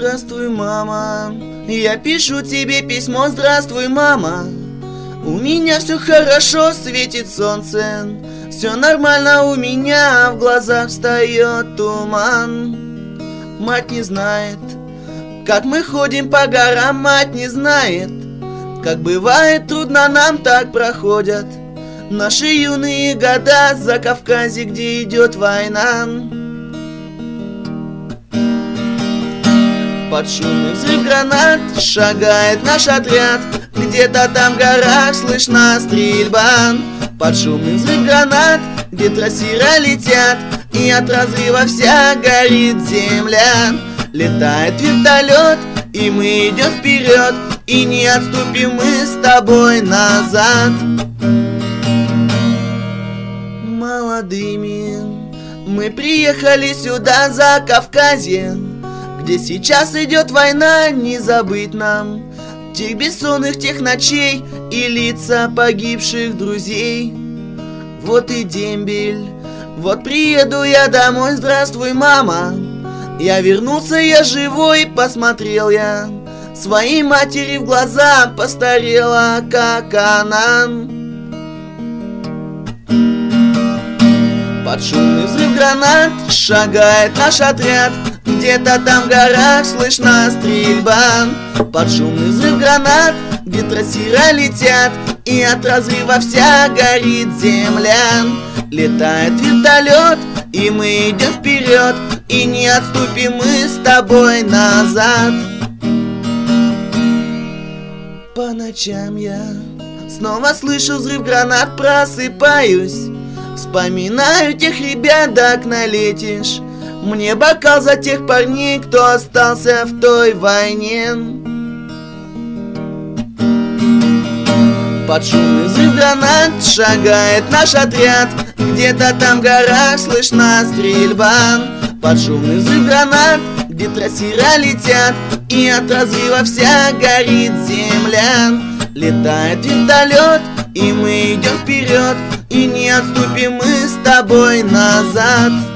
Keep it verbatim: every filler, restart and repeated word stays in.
здравствуй, мама. Я пишу тебе письмо, здравствуй, мама. У меня все хорошо, светит солнце. Все нормально у меня, в глазах встает туман. Мать не знает, как мы ходим по горам, мать не знает, как бывает трудно нам, так проходят наши юные года за Кавказе, где идет война. Под шумный взрыв гранат шагает наш отряд. Где-то там в горах слышна стрельба. Под шумный взрыв гранат, где трассера летят, и от разрыва вся горит земля. Летает вертолет, и мы идем вперед, и не отступим мы с тобой назад. Молодыми мы приехали сюда за Кавказье, где сейчас идет война, не забыть нам тех бессонных тех ночей и лица погибших друзей. Вот и дембель, вот приеду я домой, здравствуй, мама. Я вернулся, я живой, посмотрел я своей матери в глаза, постарела, как она. Под шумный взрыв гранат шагает наш отряд. Где-то там в горах слышна стрельба. Под шумный взрыв гранат, где трассера летят, и от разрыва вся горит земля. Летает вертолет, и мы идем вперед, и не отступим мы с тобой назад. По ночам я снова слышу взрыв гранат, просыпаюсь, вспоминаю тех ребят, до окна летишь. Мне бокал за тех парней, кто остался в той войне. Под шумный взрыв гранат шагает наш отряд. Где-то там в горах слышна стрельба. Под шумный взрыв гранат, где трассера летят, и от разрыва вся горит земля. Летает вертолет, и мы идем вперед, и не отступим мы с тобой назад.